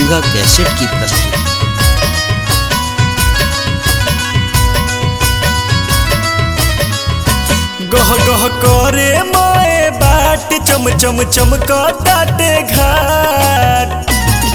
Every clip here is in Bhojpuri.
गंगा कैसेट की प्रस्तुति। गह गह करे माए बाट चम चम चमकताटे घाट।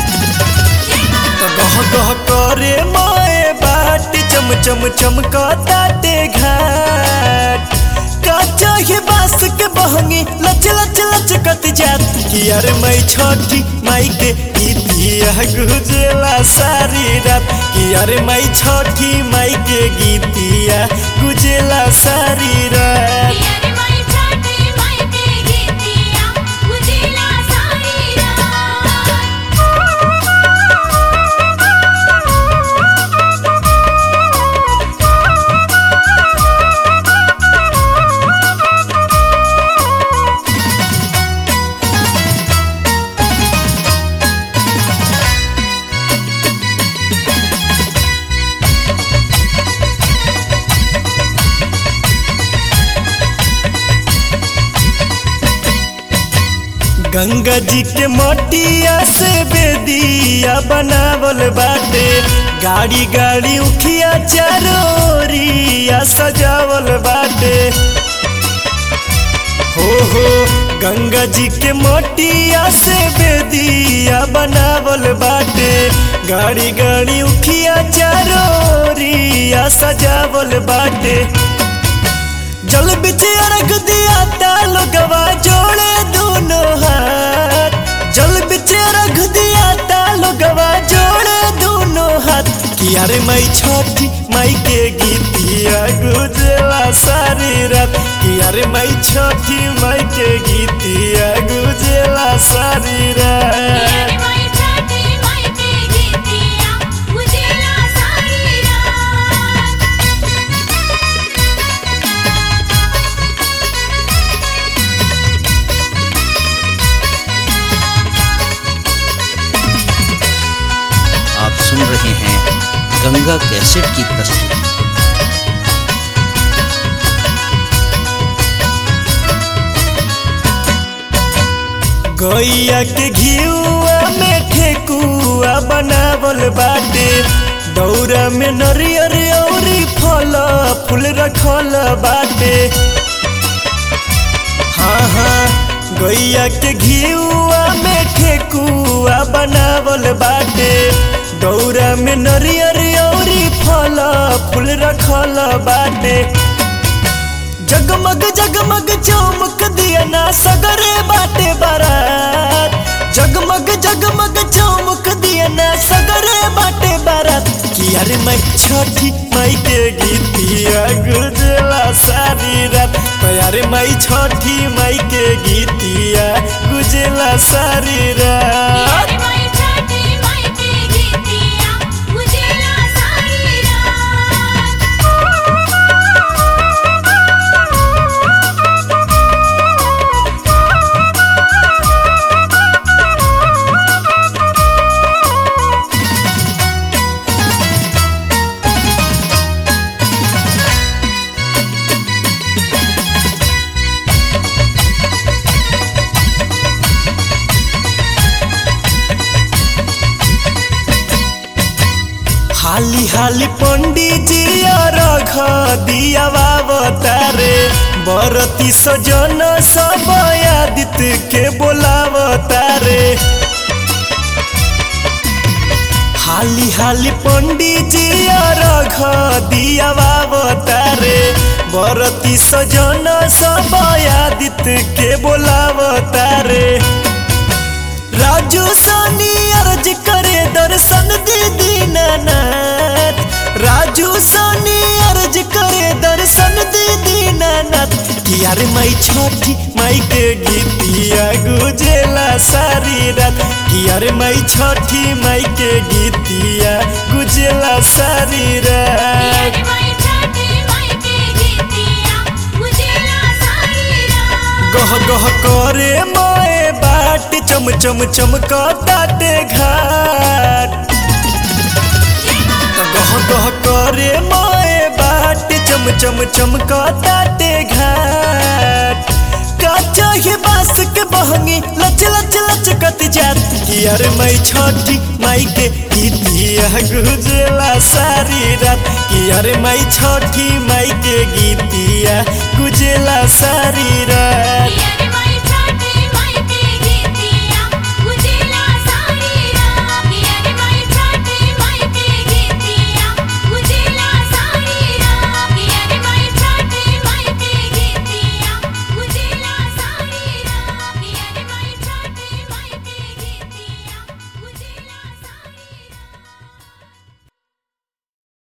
गह गह करे माए बाट चम चम चमकताटे घाट। का चाहे बास के बहंगी लच लच लचकत जात कि अरे मैं छठी माई के गीतिया गुजेला सारी रात कि अरे मैं छठी माई के गीतिया गुजेला सारी रात। गंगा जी के मटिया से बेदिया बनावल बाटे। गाड़ी गाड़ी उखिया चारोरिया सजावल बाटे। हो गंगा जी के मटिया से बेदिया बनावल बाटे। गाड़ी गाड़ी उखिया चारोरिया सजावल बाटे। जल बिच अर्घ दिया तालो गवा जोड़े दोनों हाथ। जल बिच अर्घ दिया तालो गवा जोड़े दोनों हाथ कि अरे मैं छठी माई के गीतिया गुजेला सारी रात कि अरे मैं छठी माई के गीतिया गुजेला सारी रात। आप सुन रहे हैं गंगा कैसेट की प्रस्तुति। गैया के घिउआ में ठेकुआ बनावल बाटे। दौरा में नरियर औरी फल फूल रखल बाटे। हाँ गैया के घिउआ में ठेकुआ बनावल बाटे। दौरा में नरियर औरी फल फूल रखल बाटे। जगमग जगमग चमक दिया ना सगरे बाटे बारात। जगमग जगमग चमक दिया ना सगरे बाटे बारात कि अरे मैं छठी माई के गीतिया गुजेला सारी रात। अरे मैं छठी माई के गीतिया गुजेला सारी रात। हाली हाली पंडित जी अर्घ दिया बावतारे। बरती सजन सब आदित्य के बोलावतारे। हाली हाली पंडित जी अर्घ दिया बावतारे। बरती सजन सब आदित्य के बोलावतारे। राजू सोनी अर्ज करे दर्शन दे दीनानाथ। राजू सोनी अर्ज करे दर्शन दे दीनानाथ कि अरे मैं छठी माई के गीतिया गुजेला सारी रात कि अरे मैं छठी माई के गीतिया गुजेला सारी रात। गह गह करे माए बाट चम चम चमकताटे घाट। गह गह करे माए बाट चम चम चमकताटे घाट। काचा ये बास के बहंगी लच लच लचकत जात कि अरे मैं छठी माई के गीतिया गुजला सारी रात कि अरे मैं छठी माई के गीतिया गुजला सारी रात।